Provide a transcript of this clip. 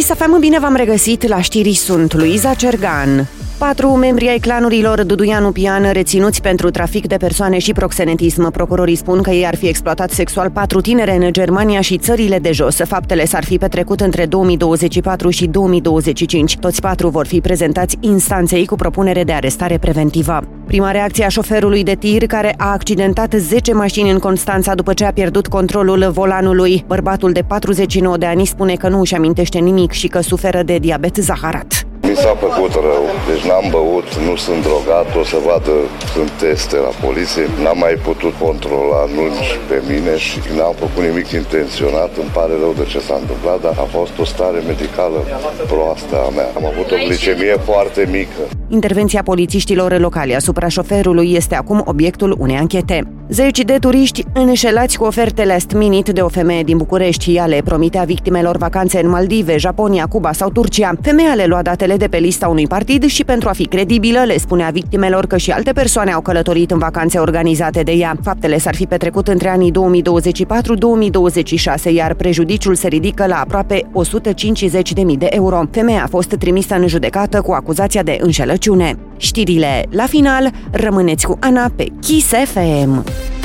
Kiss FM, bine v-am regăsit, la știri sunt Luiza Cergan. 4 membri ai clanurilor Duduianu Pian reținuți pentru trafic de persoane și proxenetism. Procurorii spun că ei ar fi exploatat sexual 4 tinere în Germania și țările de jos. Faptele s-ar fi petrecut între 2024 și 2025. Toți 4 vor fi prezentați instanței cu propunere de arestare preventivă. Prima reacție a șoferului de tir care a accidentat 10 mașini în Constanța după ce a pierdut controlul volanului. Bărbatul de 49 de ani spune că nu își amintește nimic și că suferă de diabet zaharat. Mi s-a făcut rău, deci n-am băut, nu sunt drogat, o să vadă, sunt teste la poliție, n-am mai putut controla nici pe mine și n-am făcut nimic intenționat, îmi pare rău de ce s-a întâmplat, dar a fost o stare medicală proastă a mea. Am avut o glicemie foarte mică. Intervenția polițiștilor locali asupra șoferului este acum obiectul unei anchete. Zeci de turiști înșelați cu oferte last minute de o femeie din București. Ea le promitea victimelor vacanțe în Maldive, Japonia, Cuba sau Turcia. Femeia le lua datele de pe lista unui partid și pentru a fi credibilă le spunea victimelor că și alte persoane au călătorit în vacanțe organizate de ea. Faptele s-ar fi petrecut între anii 2024-2026, iar prejudiciul se ridică la aproape 150.000 de euro. Femeia a fost trimisă în judecată cu acuzația de înșelăciune. Știrile la final, rămâneți cu Ana pe Kiss FM.